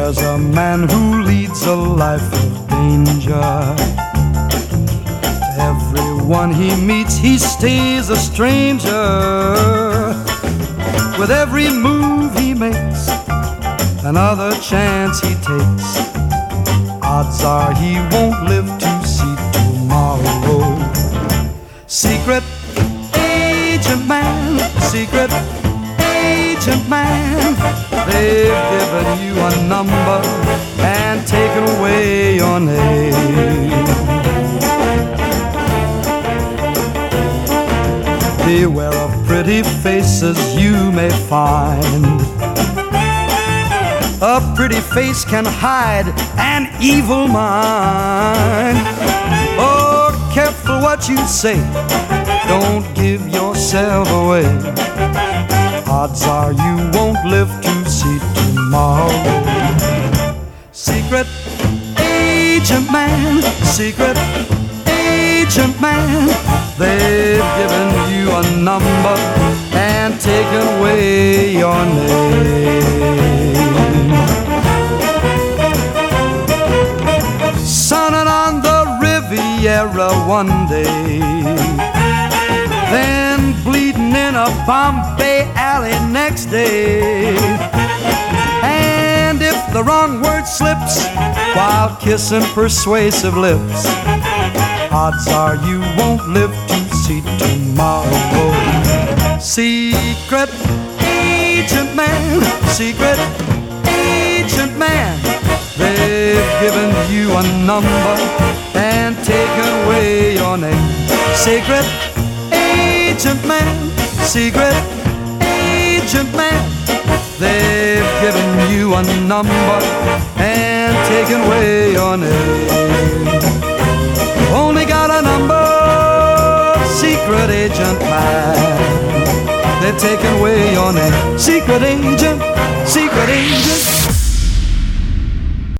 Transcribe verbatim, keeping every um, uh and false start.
There's a man who leads a life of danger. Everyone he meets, he stays a stranger. With every move he makes, another chance he takes, odds are he won't live to see tomorrow. Secret agent man, secret agent man, they've given you a number and taken away your name. Beware of pretty faces you may find. A pretty face can hide an evil mind. Oh, careful what you say, don't give yourself away. Odds are you won't live to see tomorrow. Secret agent man, secret agent man, they've given you a number and taken away your name. Sunning on the Riviera one day, then bleeding in a Bombay alley next day. And if the wrong word slips while kissing persuasive lips, odds are you won't live to see tomorrow. Secret agent man, secret agent man, they've given you a number and taken away your name. Secret agent man, secret agent man, they've given you a number and taken away your name. Only got a number, secret agent man, they've taken away your name. Secret agent, secret agent.